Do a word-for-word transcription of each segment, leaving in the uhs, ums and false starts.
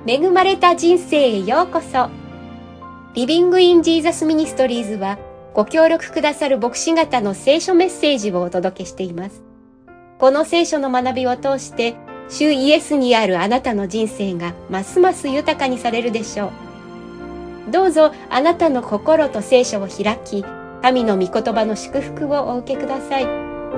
恵まれた人生へようこそ。リビングインジーザスミニストリーズはご協力くださる牧師方の聖書メッセージをお届けしています。この聖書の学びを通して主イエスにあるあなたの人生がますます豊かにされるでしょう。どうぞあなたの心と聖書を開き、神の御言葉の祝福をお受けください。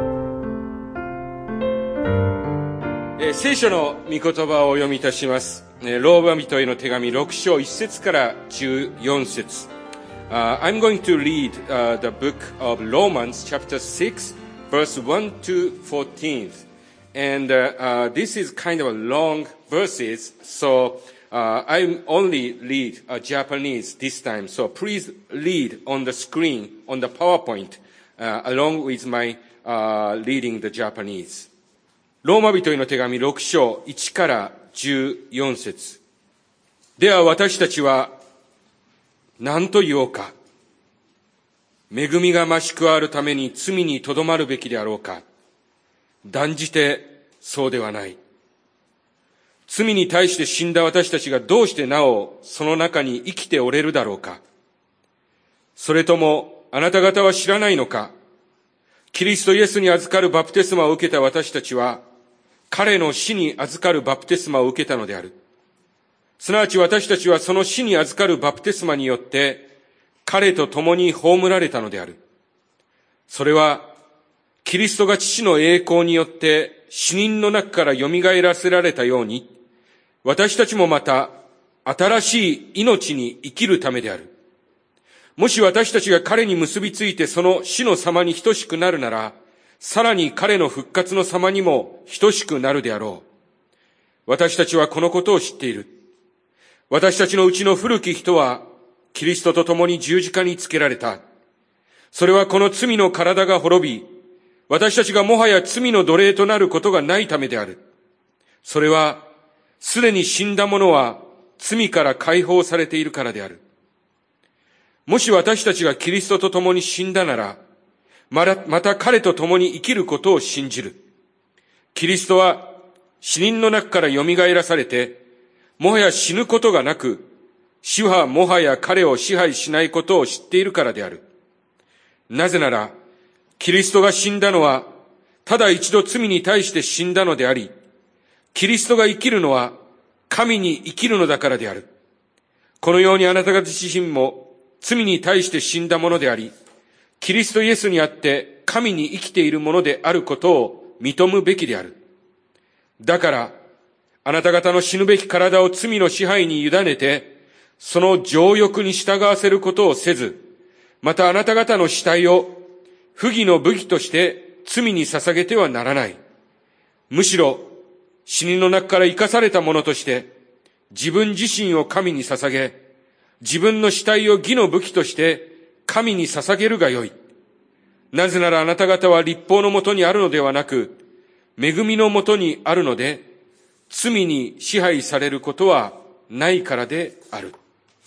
えー、聖書の御言葉をお読みいたします。えー、ローマ人への手紙ろく章いち節からじゅうよん節。Uh, I'm going to read uh, the book of Romans chapter six verse one to fourteen. And uh, uh, this is kind of long verses, so uh, I only read uh, Japanese this time. So please read on the screen, on the PowerPoint, uh, along with my uh, reading the Japanese. ローマ人への手紙ろく章いちからじゅうよん節。では私たちは何と言おうか。恵みが増し加わるために罪にとどまるべきであろうか。断じてそうではない。罪に対して死んだ私たちがどうしてなおその中に生きておれるだろうか。それともあなた方は知らないのか。キリストイエスに預かるバプテスマを受けた私たちは彼の死に預かるバプテスマを受けたのである。すなわち私たちはその死に預かるバプテスマによって彼と共に葬られたのである。それはキリストが父の栄光によって死人の中から蘇らせられたように、私たちもまた新しい命に生きるためである。もし私たちが彼に結びついてその死の様に等しくなるなら、さらに彼の復活の様にも等しくなるであろう。私たちはこのことを知っている。私たちのうちの古き人はキリストと共に十字架につけられた。それはこの罪の体が滅び、私たちがもはや罪の奴隷となることがないためである。それは、すでに死んだ者は罪から解放されているからである。もし私たちがキリストと共に死んだなら、また、また彼と共に生きることを信じる。キリストは死人の中から蘇らされて、もはや死ぬことがなく、死はもはや彼を支配しないことを知っているからである。なぜなら、キリストが死んだのは、ただ一度罪に対して死んだのであり、キリストが生きるのは、神に生きるのだからである。このようにあなた方自身も罪に対して死んだものであり、キリストイエスにあって神に生きているものであることを認むべきである。だから、あなた方の死ぬべき体を罪の支配に委ねて、その情欲に従わせることをせず、またあなた方の死体を不義の武器として罪に捧げてはならない。むしろ死人の中から生かされたものとして自分自身を神に捧げ、自分の死体を義の武器として神に捧げるがよい。なぜならあなた方は律法のもとにあるのではなく、恵みのもとにあるので、罪に支配されることはないからである。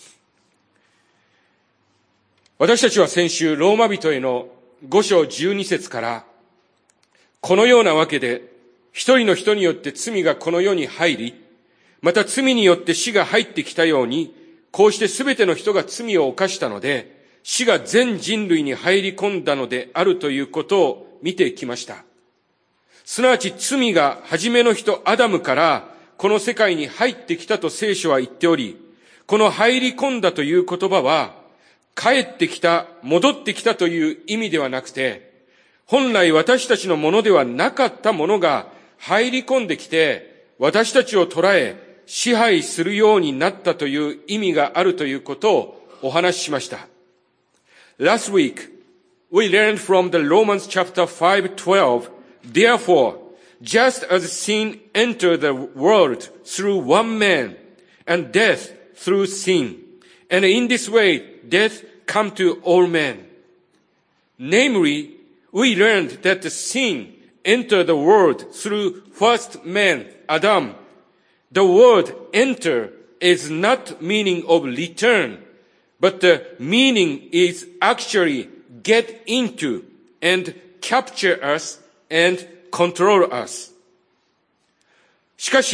私たちは先週、ローマ人へのご章じゅうに節から、このようなわけで、一人の人によって罪がこの世に入り、また罪によって死が入ってきたように、こうしてすべての人が罪を犯したので、死が全人類に入り込んだのであるということを見てきました。すなわち罪が初めの人アダムからこの世界に入ってきたと聖書は言っており、この入り込んだという言葉は、帰ってきた、戻ってきたという意味ではなくて、本来私たちのものではなかったものが入り込んできて、私たちを捉え、支配するようになったという意味があるということをお話ししました。Last week, we learned from the Romans chapter five twelve, therefore, just as sin entered the world through one man, and death through sin, and in this way, death come to all men. Namely, we learned that the sin entered the world through first man, Adam. The word enter is not meaning of return, but the meaning is actually get into and capture us and control us. しかし、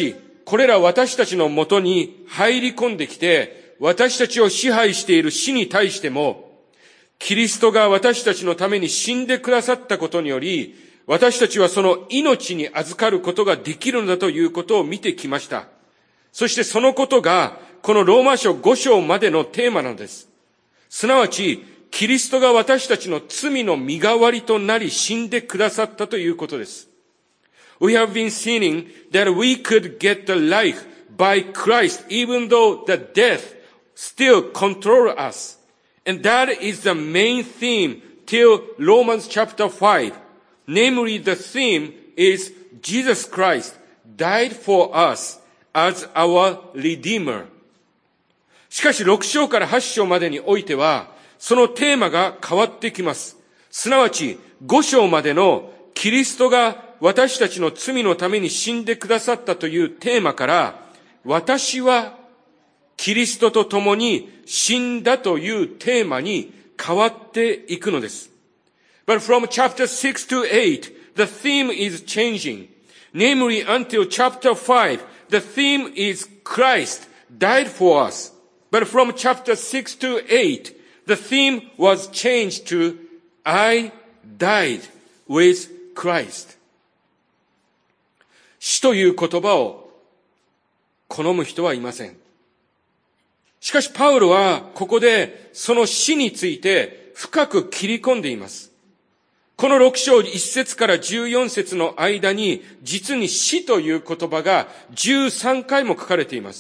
これら私たちのもとに入り込んできて、私たちを支配している死に対しても、キリストが私たちのために死んでくださったことにより、私たちはその命に預かることができるのだということを見てきました。そしてそのことが、このローマ書ご章までのテーマなんです。すなわち、キリストが私たちの罪の身代わりとなり死んでくださったということです。We have been seeing that we could get the life by Christ even though the death still control us. And that is the main theme till Romans chapter five. Namely, the theme is Jesus Christ died for us as our Redeemer. しかしろく章からはち章までにおいては、そのテーマが変わってきます。すなわち、ご章までのキリストが私たちの罪のために死んでくださったというテーマから、私はキリストと共に死んだというテーマに変わっていくのです。But from chapter six to eight, the theme is changing. Namely, until chapter five, the theme is Christ died for us. But from chapter six to eight, the theme was changed to I died with Christ. 死という言葉を好む人はいません。しかしパウロはここでその死について深く切り込んでいます。このろく章いち節からじゅうよん節の間に実に死という言葉がじゅうさん回も書かれています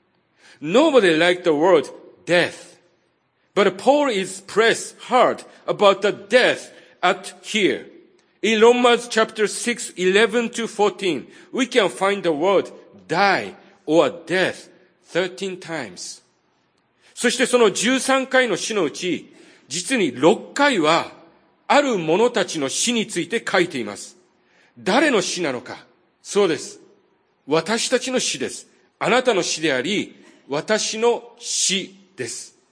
。Nobody liked the word death, but Paul is pressed hard about the death at here. In Romans chapter six, eleven to fourteen, we can find the word die or death thirteen times. そしてそのじゅうさん回の死のうち、実にろっ回はある者たちの死について書いています。誰の死なのか。そうです。私たちの死です。あなたの死であり、私の死です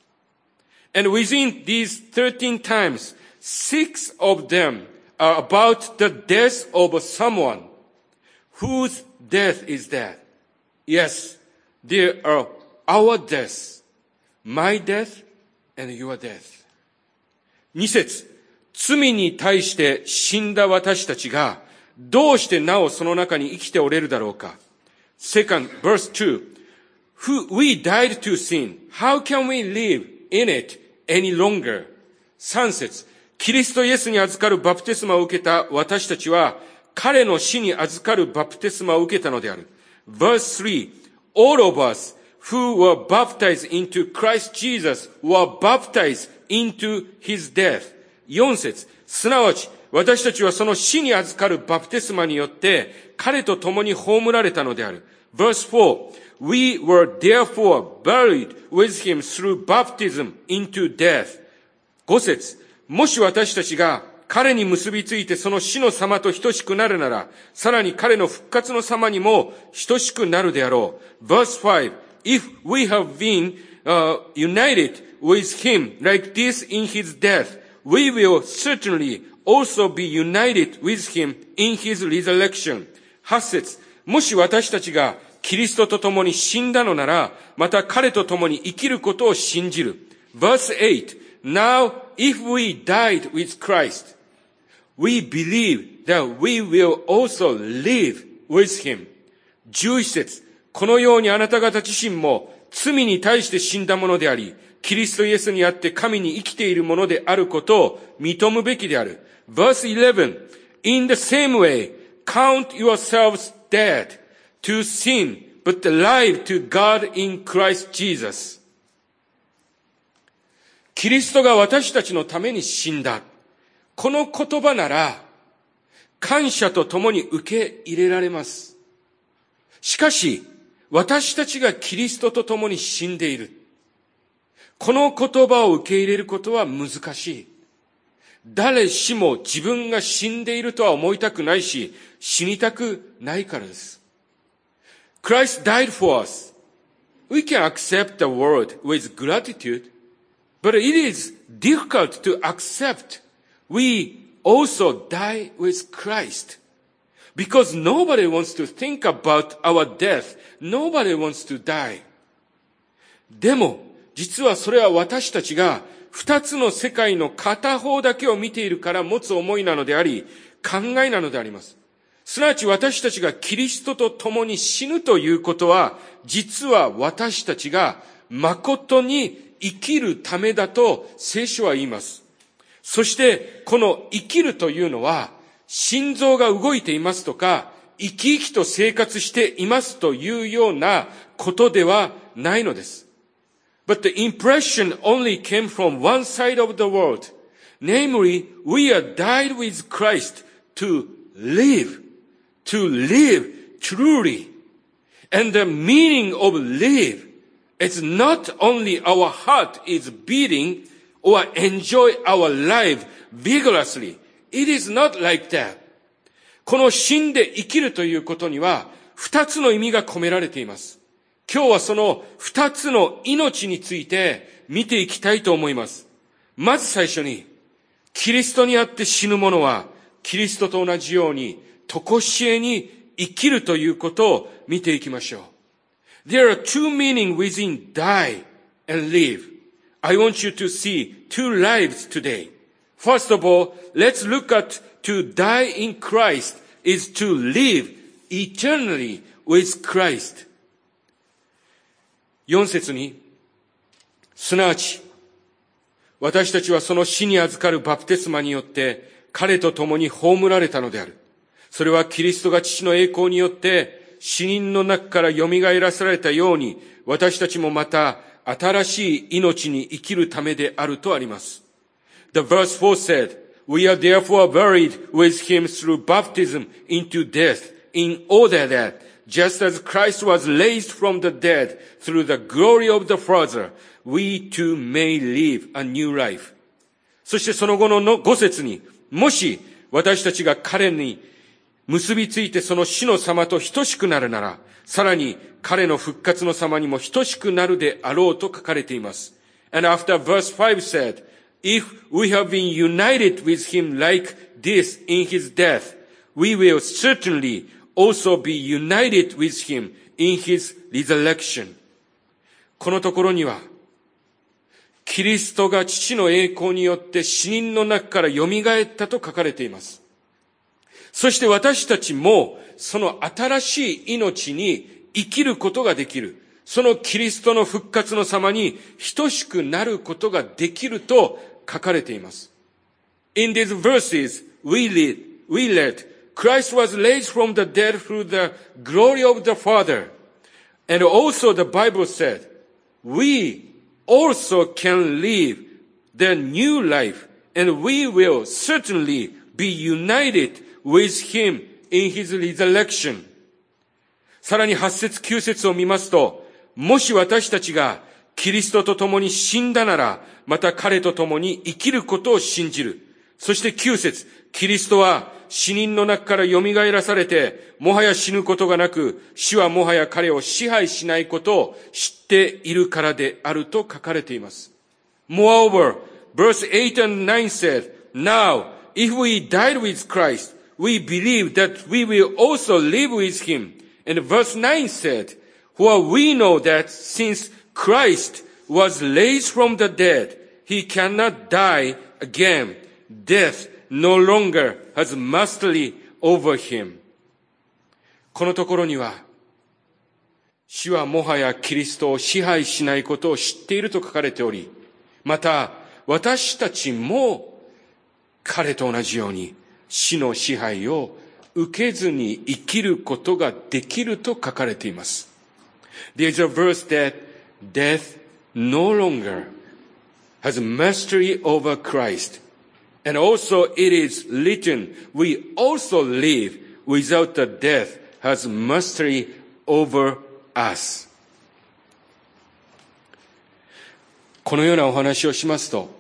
。And within these thirteen times, six of them are about the death of someone. Whose death is that? Yes, they are our death. My death and your death. に節、罪に対して死んだ私たちが、どうしてなおその中に生きておれるだろうか。Second, verse two.Who, we died to sin. How can we live in it any longer? 三節、キリストイエスに預かるバプテスマを受けた私たちは、彼の死に預かるバプテスマを受けたのである。Verse three, all of us who were baptized into Christ Jesus were baptized into his death. 四節、すなわち私たちはその死に預かるバプテスマによって彼と共に葬られたのである。Verse four,We were therefore buried with him through baptism into death. 五節、もし私たちが彼に結びついてその死の様と等しくなるなら、さらに彼の復活の様にも等しくなるであろう。Verse five, if we have been、uh, united with him like this in his death, we will certainly also be united with him in his resurrection. 八節、もし私たちがキリストと共に死んだのなら、また彼と共に生きることを信じる。Verse eight, now if we died with Christ, we believe that we will also live with him. 十一節、このようにあなた方自身も罪に対して死んだものであり、キリストイエスにあって神に生きているものであることを認むべきである。Verse eleven, in the same way, count yourselves dead to sin, but alive to God in Christ Jesus. キリストが私たちのために死んだ。この言葉なら、感謝とともに受け入れられます。しかし、私たちがキリストと共に死んでいる。この言葉を受け入れることは難しい。誰しも自分が死んでいるとは思いたくないし、死にたくないからです。Christ died for us. We can accept the word with gratitude, but it is difficult to accept we also die with Christ. Because nobody wants to think about our death. Nobody wants to die. でも、実はそれは私たちが二つの世界の片方だけを見ているから持つ思いなのであり、考えなのであります。すなわち私たちがキリストと共に死ぬということは、実は私たちが誠に生きるためだと聖書は言います。そしてこの生きるというのは、心臓が動いていますとか、生き生きと生活していますというようなことではないのです。But the impression only came from one side of the world. Namely, we are died with Christ to live, to live truly. And the meaning of live is not only our heart is beating or enjoy our life vigorously. It is not like that. この死んで生きるということには二つの意味が込められています。今日はその二つの命について見ていきたいと思います。まず最初に、キリストにあって死ぬ者は、キリストと同じように、とこしえに生きるということを見ていきましょう。There are two meanings within die and live. I want you to see two lives today. First of all, let's look at to die in Christ is to live eternally with Christ. 四節に、すなわち、私たちはその死に預かるバプテスマによって、彼と共に葬られたのである。それはキリストが父の栄光によって、死人の中から蘇らせられたように、私たちもまた新しい命に生きるためであるとあります。The verse four said, We are therefore buried with him through baptism into death, in order that, just as Christ was raised from the dead through the glory of the Father, we too may live a new life. そしてその後のご節に、もし私たちが彼に結びついてその死の様と等しくなるなら、さらに彼の復活の様にも等しくなるであろうと書かれています。And after verse five said, If we have been united with him like this in his death, we will certainly also be united with him in his resurrection. このところには、キリストが父の栄光によって死人の中から蘇ったと書かれています。そして私たちもその新しい命に生きることができる。そのキリストの復活の様に等しくなることができると書かれています。In these verses, we read, we read, Christ was raised from the dead through the glory of the Father. And also the Bible said, we also can live the new life, and we will certainly be united with him in his resurrection. さらにはち節きゅう節を見ますと、もし私たちがキリストと共に死んだなら、また彼と共に生きることを信じる。そしてきゅう節、キリストは死人の中から蘇らされて、もはや死ぬことがなく、死はもはや彼を支配しないことを知っているからであると書かれています。Moreover, verse eight and nine said, Now, if we died with Christ, we believe that we will also live with him. And verse nine said, For we know that since Christ was raised from the dead, he cannot die again. Death no longer has mastery over him. このところには、死はもはやキリストを支配しないことを知っていると書かれており、また私たちも彼と同じように死の支配を受けずに生きることができると書かれています。There is a verse that death no longer has mastery over Christ. And also it is written, we also live without the death has mastery over us. このようなお話をしますと、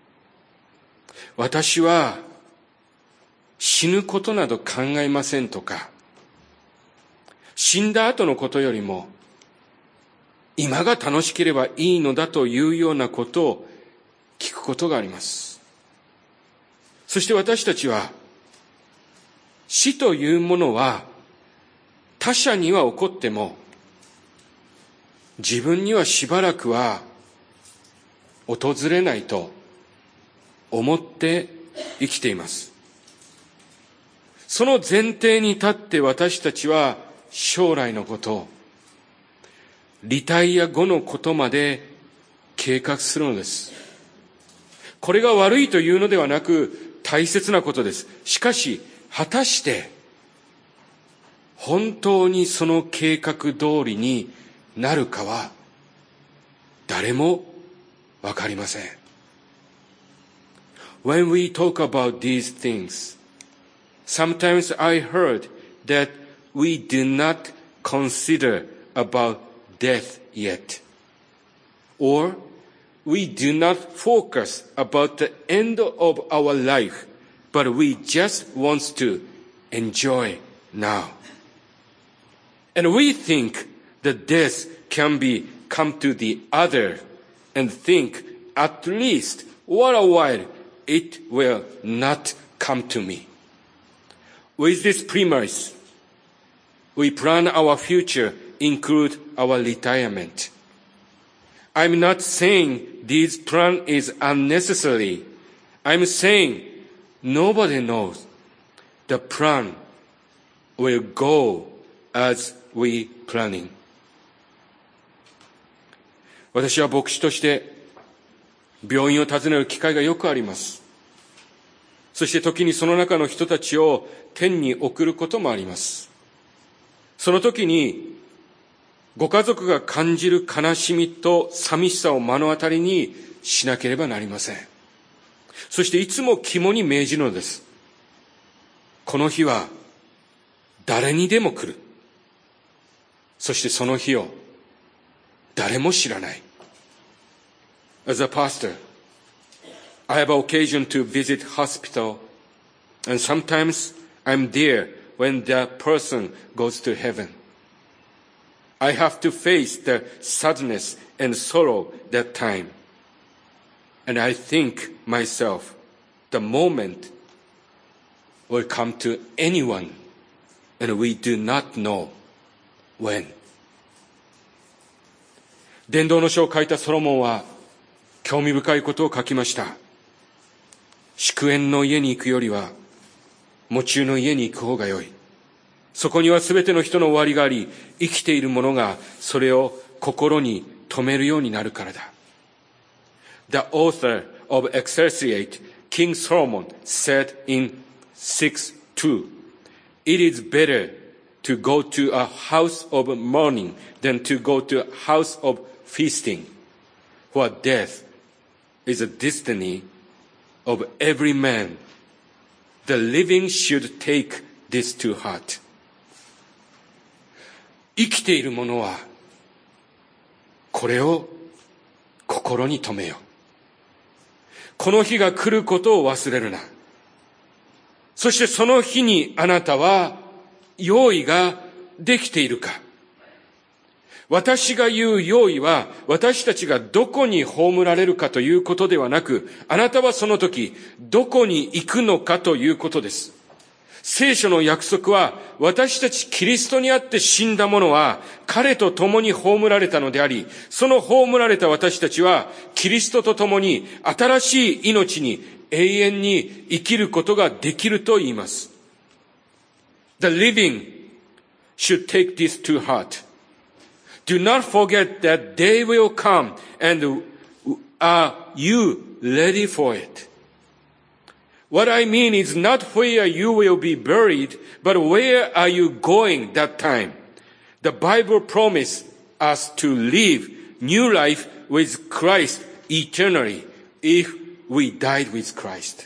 私は死ぬことなど考えませんとか、死んだ後のことよりも今が楽しければいいのだというようなことを聞くことがあります。そして私たちは死というものは他者には起こっても自分にはしばらくは訪れないと思って生きています。その前提に立って私たちは将来のこと、リタイア後のことまで計画するのです。これが悪いというのではなく大切なことです。しかし、果たして本当にその計画通りになるかは誰もわかりません。When we talk about these things, sometimes I heard that we do not consider about death yet, or we do not focus about the end of our life, but we just want to enjoy now. And we think that death can be come to the other and think at least what a while it will not come to me. With this premise, we plan our future, include our retirement. I'm not saying this plan is unnecessary. I'm saying nobody knows the plan will go as we planning. 私は牧師として病院を訪ねる機会がよくあります。そして時にその中の人たちを天に送ることもあります。その時にご家族が感じる悲しみと寂しさを目の当たりにしなければなりません。そしていつも肝に銘じるのです。この日は誰にでも来る。そしてその日を誰も知らない。As a pastor, I have occasion to visit hospital, and sometimes I'm there when the person goes to heaven. I have to face the sadness and sorrow that time. And I think myself, the moment will come to anyone, and we do not know when. 伝道の書を書いたソロモンは興味深いことを書きました。祝宴の家に行くよりは、喪中の家に行く方が良い。そこにはすべての人の終わりがあり、生きている者がそれを心に留めるようになるからだ。The author of Ecclesiastes, King Solomon, said in six two, It is better to go to a house of mourning than to go to a house of feasting, for death is a destiny of every man. The living should take this to heart. 生きている者はこれを心に留めよ。この日が来ることを忘れるな。そしてその日にあなたは用意ができているか。私が言う用意は私たちがどこに葬られるかということではなく、あなたはその時どこに行くのかということです。聖書の約束は私たちキリストにあって死んだ者は彼と共に葬られたのであり、その葬られた私たちはキリストと共に新しい命に永遠に生きることができると言います。The living should take this to heart. Do not forget that day will come and are you ready for it? What I mean is not where you will be buried, but where are you going that time? The Bible promises us to live new life with Christ eternally if we died with Christ.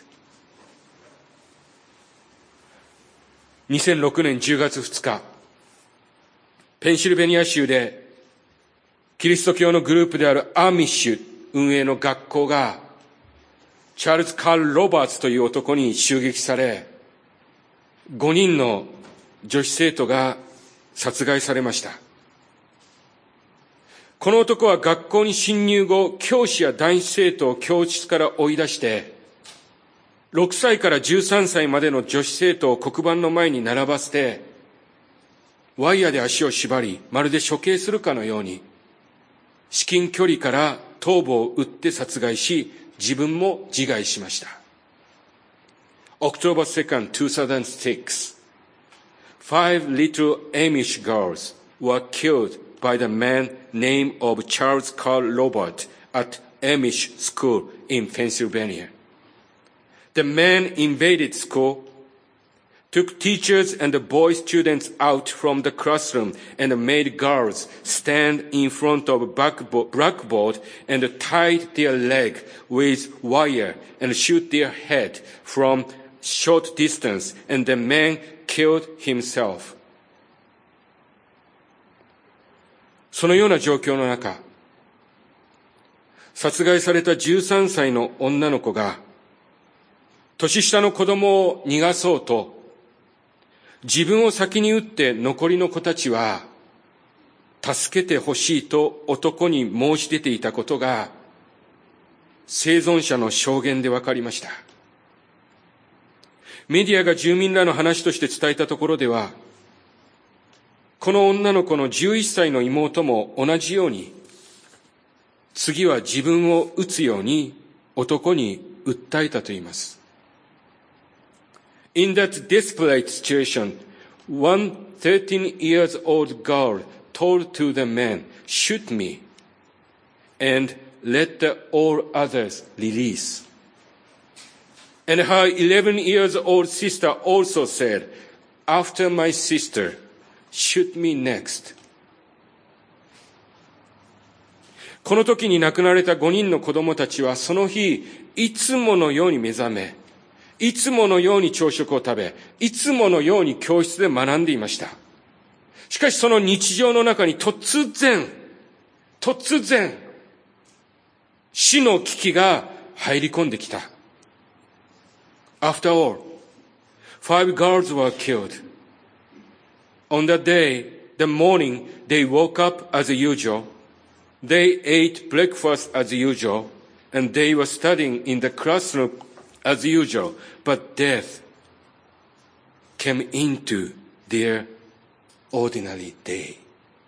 にせんろくねんじゅうがつふつか、ペンシルベニア州でキリスト教のグループであるアーミッシュ運営の学校がチャールズ・カール・ロバーツという男に襲撃され、ごにんの女子生徒が殺害されました。この男は学校に侵入後、教師や男子生徒を教室から追い出して、 ろくさいからじゅうさんさいまでの女子生徒を黒板の前に並ばせて、ワイヤで足を縛り、まるで処刑するかのように、至近距離から頭部を撃って殺害し、自分も自害しました。October second, two thousand six, five little Amish girls were killed by the man named of Charles Carl Robert at Amish School in Pennsylvania. The man invaded school, took teachers and boy students out from the classroom and made girls stand in front of a blackboard and tied their leg with wire and shoot their head from short distance, and the man killed himself. そのような状況の中、殺害されたじゅうさんさいの女の子が、年下の子供を逃がそうと、自分を先に撃って残りの子たちは、助けてほしいと男に申し出ていたことが、生存者の証言で分かりました。メディアが住民らの話として伝えたところでは、この女の子のじゅういっさいの妹も同じように、次は自分を撃つように男に訴えたと言います。In that desperate situation, one thirteen years old girl told to the man, "Shoot me, and let the all others release." And her eleven years old sister also said, "After my sister, shoot me next." この時に亡くなられたごにんの子供たちはその日、いつものように目覚め、いつものように朝食を食べ、いつものように教室で学んでいました。しかしその日常の中に突然、突然、死の危機が入り込んできた。After all, five girls were killed. On that day, the morning, they woke up as usual. They ate breakfast as usual, and they were studying in the classroom as usual. But death came into their ordinary day.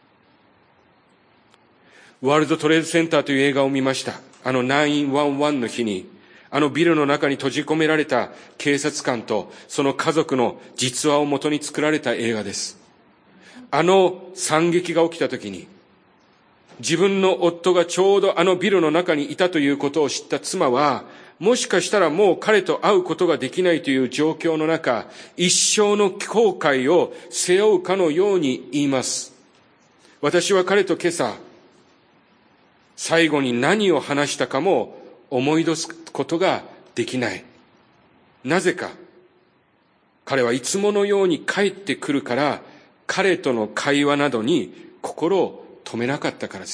ワールドトレードセンターという映画を見ました。あのナインワンワンの日に、あのビルの中に閉じ込められた警察官とその家族の実話をもとに作られた映画です。あの惨劇が起きたときに、自分の夫がちょうどあのビルの中にいたということを知った妻は、もしかしたらもう彼と会うことができないという状況の中、一生の後悔を背負うかのように言います。私は彼と今朝、最後に何を話したかも思い出すことができない。なぜか、彼はいつものように帰ってくるから、彼との会話などに心を止めなかったからです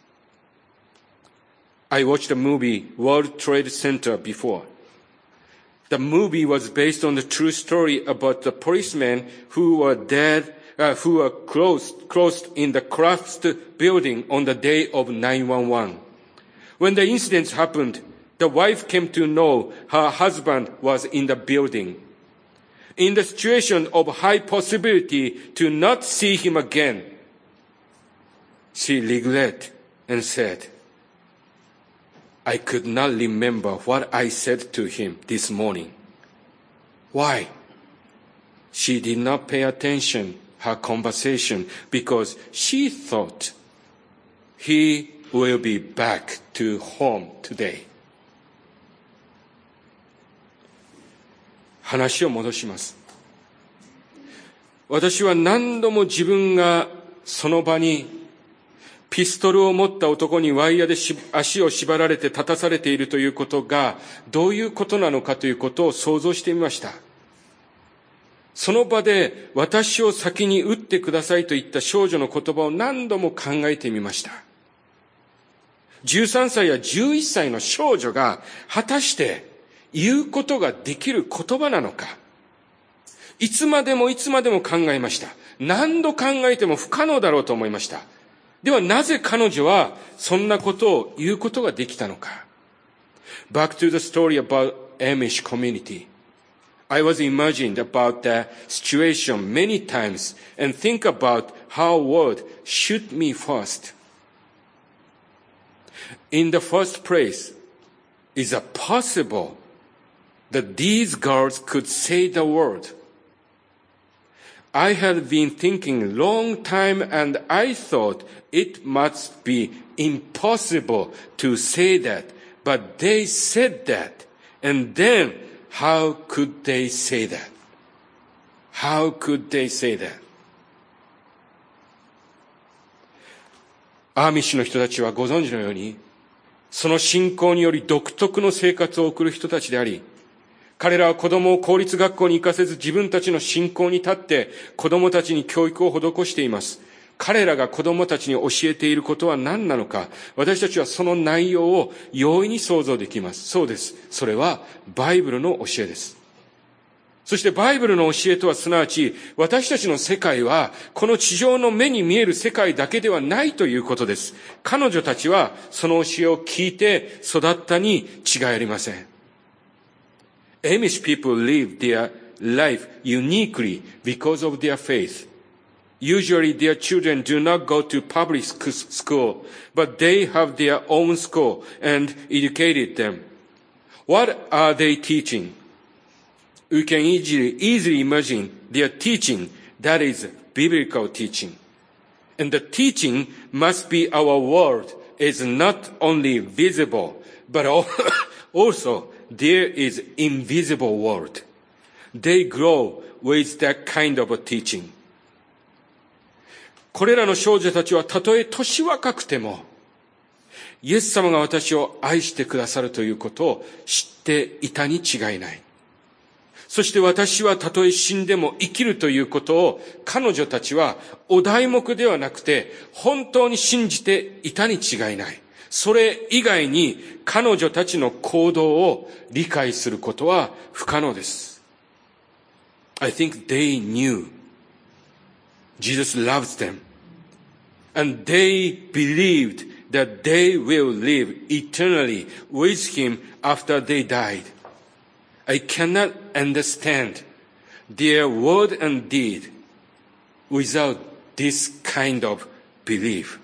。I watched the movie World Trade Center before. The movie was based on the true story about the policemen who were dead, uh, who were closed, closed in the collapsed building on the day of nine one one. When the incidents happened, the wife came to know her husband was in the building. In the situation of high possibility to not see him again, she regretted and said, I could not remember what I said to him this morning. Why? She did not pay attention to her conversation because she thought he will be back to home today. 話を戻します。私は何度も自分がその場にピストルを持った男にワイヤで足を縛られて立たされているということがどういうことなのかということを想像してみました。その場で私を先に撃ってくださいと言った少女の言葉を何度も考えてみました。じゅうさんさいやじゅういっさいの少女が果たして言うことができる言葉なのか。いつまでもいつまでも考えました。何度考えても不可能だろうと思いました。ではなぜ彼女はそんなことを言うことができたのか。Back to the story about Amish community. I was imagined about the situation many times and think about how word shoot me first. In the first place, is it possible that these girls could say the word? I had been thinking long time and I thought it must be impossible to say that, but they said that. And then, how could they say that? How could they say that? アーミッシュの人たちはご存知のように、その信仰により独特の生活を送る人たちであり、彼らは子供を公立学校に行かせず自分たちの信仰に立って子供たちに教育を施しています。彼らが子供たちに教えていることは何なのか、私たちはその内容を容易に想像できます。そうです。それはバイブルの教えです。そしてバイブルの教えとはすなわち、私たちの世界はこの地上の目に見える世界だけではないということです。彼女たちはその教えを聞いて育ったに違いありません。Amish people live their life uniquely because of their faith. Usually their children do not go to public school, but they have their own school and educated them. What are they teaching? We can easily, easily imagine their teaching, that is biblical teaching. And the teaching must be our world is not only visible, but also there is invisible world. They grow with that kind of a teaching. これらの少女たちはたとえ年若くても、イエス様が私を愛してくださるということを知っていたに違いない。そして私はたとえ死んでも生きるということを彼女たちはお題目ではなくて本当に信じていたに違いない。それ以外に彼女たちの行動を理解することは不可能です。I think they knew Jesus loves them and they believed that they will live eternally with him after they died.I cannot understand their word and deed without this kind of belief.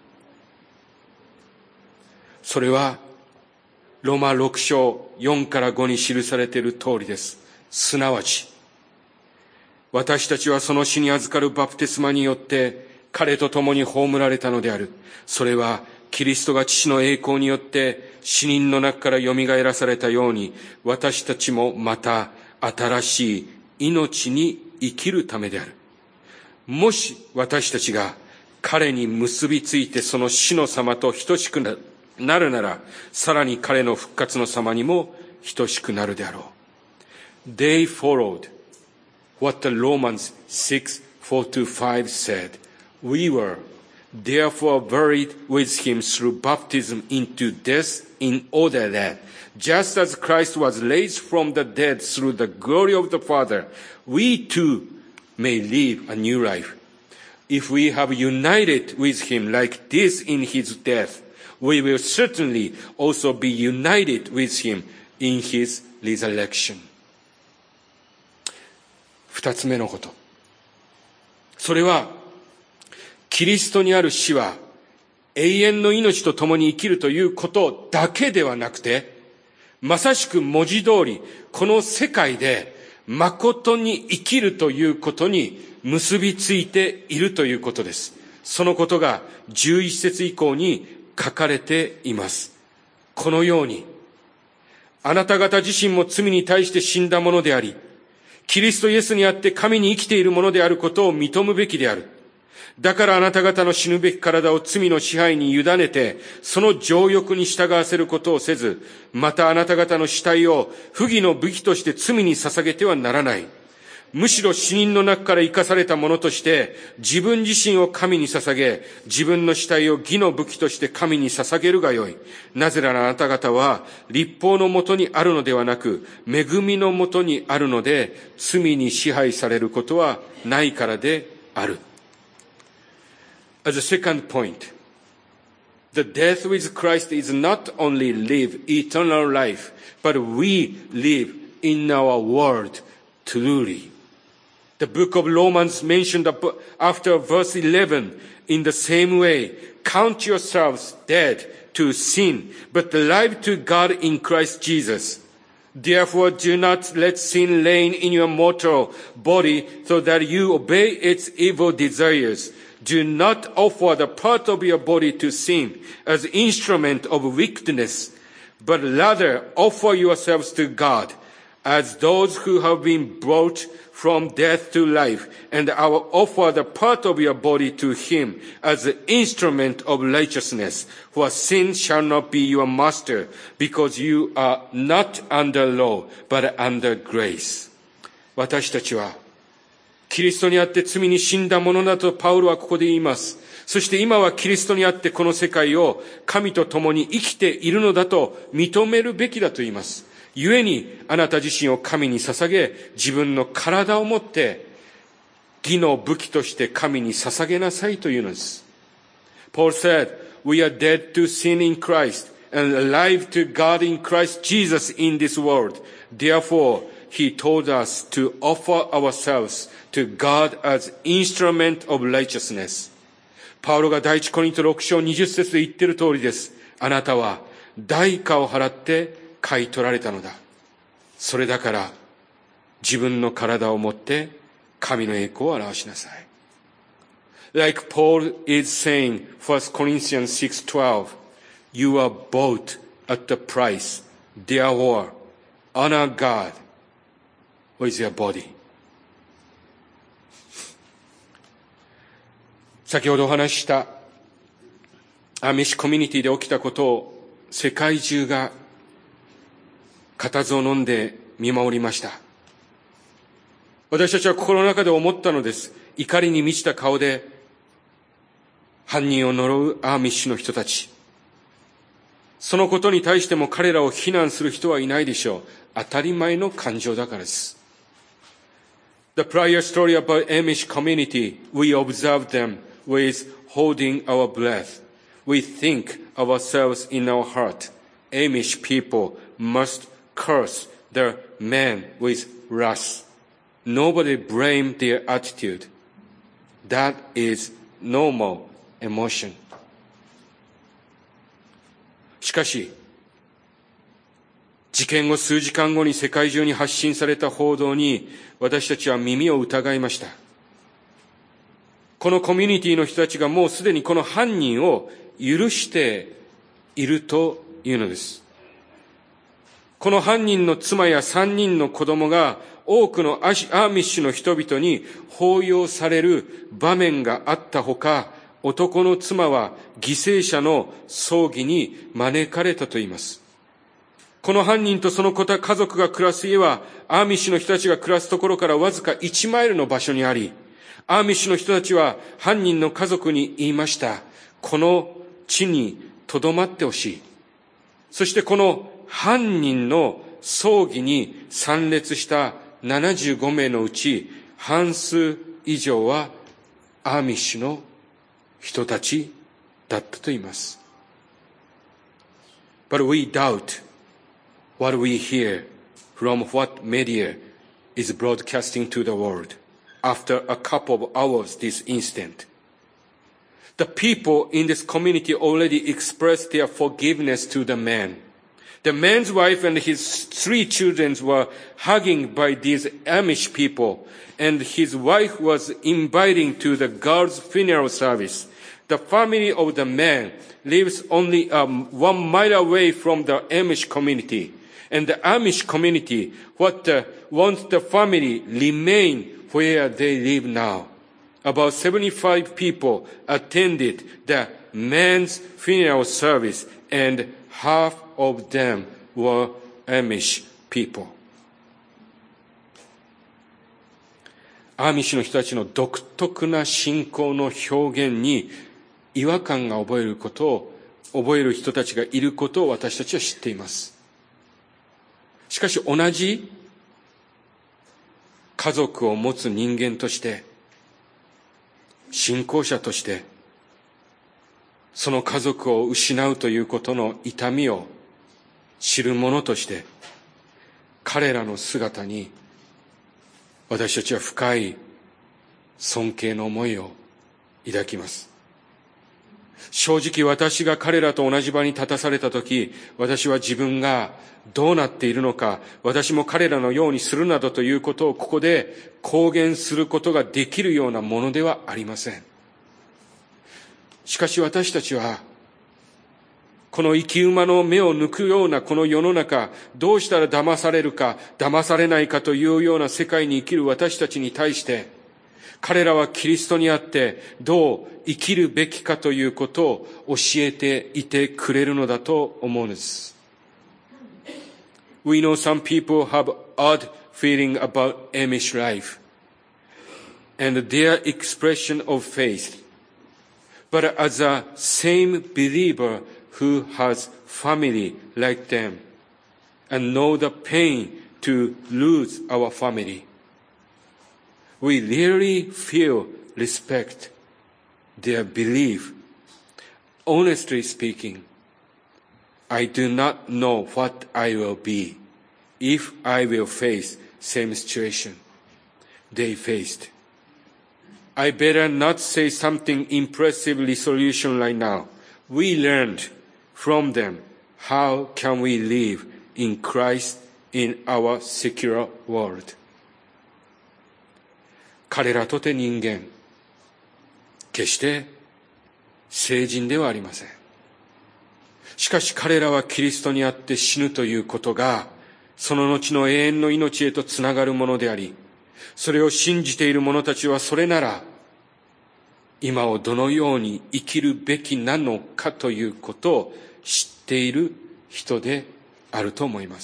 それはローマろく章よんからごに記されている通りです。すなわち、私たちはその死に預かるバプテスマによって彼と共に葬られたのである。それはキリストが父の栄光によって死人の中から蘇らされたように、私たちもまた新しい命に生きるためである。もし私たちが彼に結びついてその死の様と等しくなるなら、さらに彼の復活の様にも等しくなるであろう。They followed what the Romans six, four to five said. We were therefore buried with him through baptism into death in order that, just as Christ was raised from the dead through the glory of the Father, we too may live a new life. If we have united with him like this in his death, we will certainly also be united with him in his resurrection. 二つ目のこと。それは、キリストにある死は永遠の命と共に生きるということだけではなくて、まさしく文字通りこの世界で誠に生きるということに結びついているということです。そのことがじゅういち節以降に書かれています。このように、あなた方自身も罪に対して死んだものであり、キリストイエスにあって神に生きているものであることを認むべきである。だからあなた方の死ぬべき体を罪の支配に委ねて、その情欲に従わせることをせず、またあなた方の死体を不義の武器として罪に捧げてはならない。むしろ死人の中から生かされたものとして、自分自身を神に捧げ、自分の死体を義の武器として神に捧げるがよい。なぜならあなた方は、律法のもとにあるのではなく、恵みのもとにあるので、罪に支配されることはないからである。As a second point, The death with Christ is not only live eternal life, but we live in our world truly. The book of Romans mentioned after verse eleven, in the same way, count yourselves dead to sin, but alive to God in Christ Jesus. Therefore, do not let sin reign in your mortal body so that you obey its evil desires. Do not offer the part of your body to sin as instrument of wickedness, but rather offer yourselves to God as those who have been brought from death to life, and I will offer the part of your body to him as an instrument of righteousness. For sin shall not be your master, because you are not under law, but under grace. 私たちはキリストにあって罪に死んだものだとパウロはここで言います。そして今はキリストにあってこの世界を神と共に生きているのだと認めるべきだと言います。故にあなた自身を神に捧げ、自分の体をもって義の武器として神に捧げなさいというのです。Paul said, we are dead to sin in Christ and alive to God in Christ Jesus in this world. Therefore, he told us to offer ourselves to God as instrument of righteousness. パウロが第一コリントろく章にじゅっ節で言っている通りです。あなたは代価を払って買い取られたのだ。それだから自分の体をもって神の栄光を表しなさい。Like Paul is saying, First Corinthians six twelve, you are bought at the price. Therefore, honor God with your body. 先ほどお話ししたアミッシュコミュニティで起きたことを世界中が固唾を飲んで見守りました。私たちは心の中で思ったのです。怒りに満ちた顔で犯人を呪うアーミッシュの人たち。そのことに対しても彼らを非難する人はいないでしょう。当たり前の感情だからです。The prior story about Amish community, we observed them with holding our breath. We think ourselves in our heart. Amish people must curse the man with wrath. Nobody blame their attitude. That is normal emotion. しかし、事件後数時間後に世界中に発信された報道に私たちは耳を疑いました。このコミュニティの人たちがもうすでにこの犯人を許しているというのです。この犯人の妻や三人の子供が多くのアーミッシュの人々に抱擁される場面があったほか、男の妻は犠牲者の葬儀に招かれたと言います。この犯人とその家族が暮らす家はアーミッシュの人たちが暮らすところからわずかいちマイルの場所にあり、アーミッシュの人たちは犯人の家族に言いました。この地に留まってほしい。そしてこの犯人の葬儀に参列したななじゅうごめいのうち半数以上はアーミッシュの人たちだったと言います。But we doubt what we hear from what media is broadcasting to the world after a couple of hours this instant. The people in this community already expressed their forgiveness to the man. The man's wife and his three children were hugged by these Amish people, and his wife was inviting to the girl's funeral service. The family of the man lives only um, one mile away from the Amish community, and the Amish community what uh, wants the family remain where they live now. About seventy-five people attended the man's funeral service, and half of them were Amish people. アーミッシュの人たちの独特な信仰の表現に違和感が覚えることを、覚える人たちがいることを私たちは知っています。しかし同じ家族を持つ人間として、信仰者として、 その家族を失うということの痛みを知る者として、彼らの姿に私たちは深い尊敬の思いを抱きます。正直私が彼らと同じ場に立たされたとき、私は自分がどうなっているのか、私も彼らのようにするなどということをここで公言することができるようなものではありません。しかし私たちは、この生き馬の目を抜くようなこの世の中、どうしたら騙されるか、騙されないかというような世界に生きる私たちに対して、彼らはキリストにあってどう生きるべきかということを教えていてくれるのだと思うんです。We know some people have odd feeling about Amish life and their expression of faith. But as a same believer who has family like them and know the pain to lose our family, we really feel respect their belief. Honestly speaking, I do not know what I will be if I will face same situation they faced. I better not say something impressive resolution right now. We learned from them how can we live in Christ in our secular world. 彼らとて人間、決して聖人ではありません。しかし彼らはキリストにあって死ぬということが、その後の永遠の命へとつながるものであり、それを信じている者たちはそれなら、今をどのように生きるべきなのかということを知っている人であると思います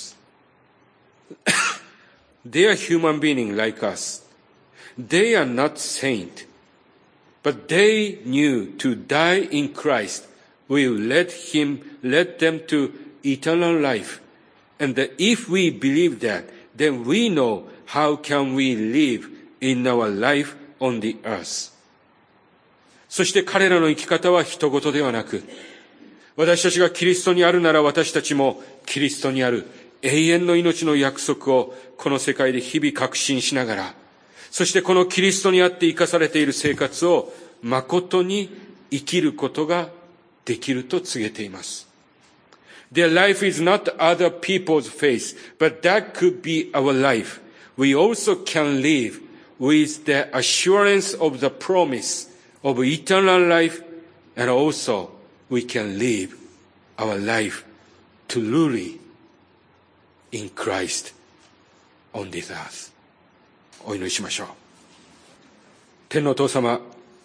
。They are human beings like us. They are not saints, but they knew to die in Christ will lead him, lead them to eternal life. And that if we believe that, then we know how can we live in our life on the earth. そして彼らの生き方は人事ではなく、私たちがキリストにあるなら私たちもキリストにある永遠の命の約束をこの世界で日々確信しながら、そしてこのキリストにあって生かされている生活を誠に生きることができると告げています。Their life is not other people's faith, but that could be our life. We also can live with the assurance of the promise of eternal life, and also we can live our life truly in Christ on this earth. お祈りしましょう。天のお父様、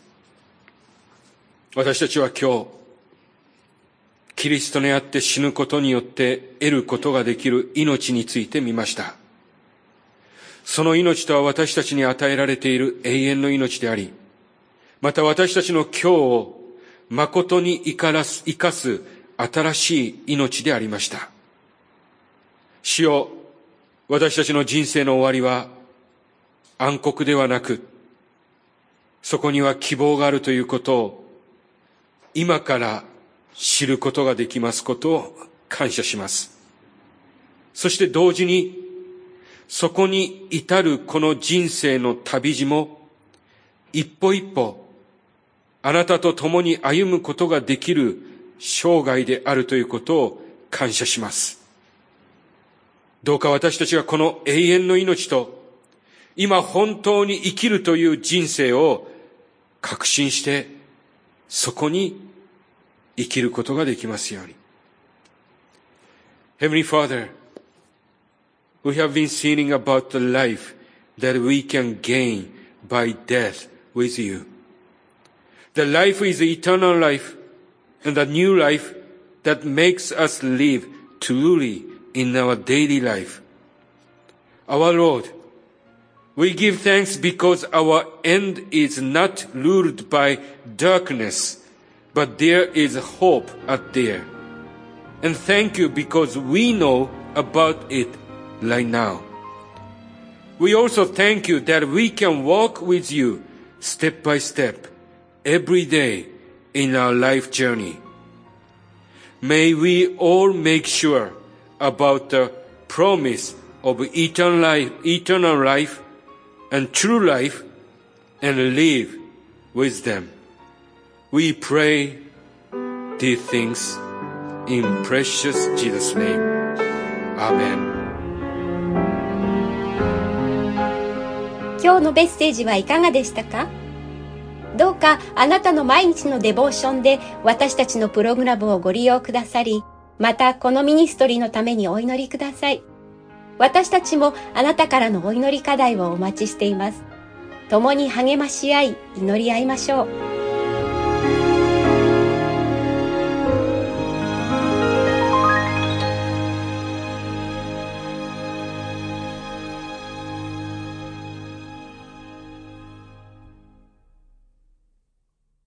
私たちは今日、キリストにあって死ぬことによって得ることができる命について見ました。その命とは私たちに与えられている永遠の命であり、また私たちの今日を誠に生かす、生かす新しい命でありました。主よ、私たちの人生の終わりは暗黒ではなく、そこには希望があるということを今から知ることができますことを感謝します。そして同時に、そこに至るこの人生の旅路も、一歩一歩、あなたと共に歩むことができる生涯であるということを感謝します。どうか私たちがこの永遠の命と、今本当に生きるという人生を確信して、そこに生きることができますように。Heavenly Father, we have been singing about the life that we can gain by death with you. The life is eternal life and the new life that makes us live truly in our daily life. Our Lord, we give thanks because our end is not ruled by darkness, but there is hope out there. And thank you because we know about it right now. We also thank you that we can walk with you step by step, every day in our life journey. May we all make sure about the promise of eternal life, eternal life and true life and live with them. We pray these things in precious Jesus' name. Amen. 今日のメッセージはいかがでしたか？どうかあなたの毎日のデボーションで私たちのプログラムをご利用くださり、またこのミニストリーのためにお祈りください。私たちもあなたからのお祈り課題をお待ちしています。共に励まし合い、祈り合いましょう。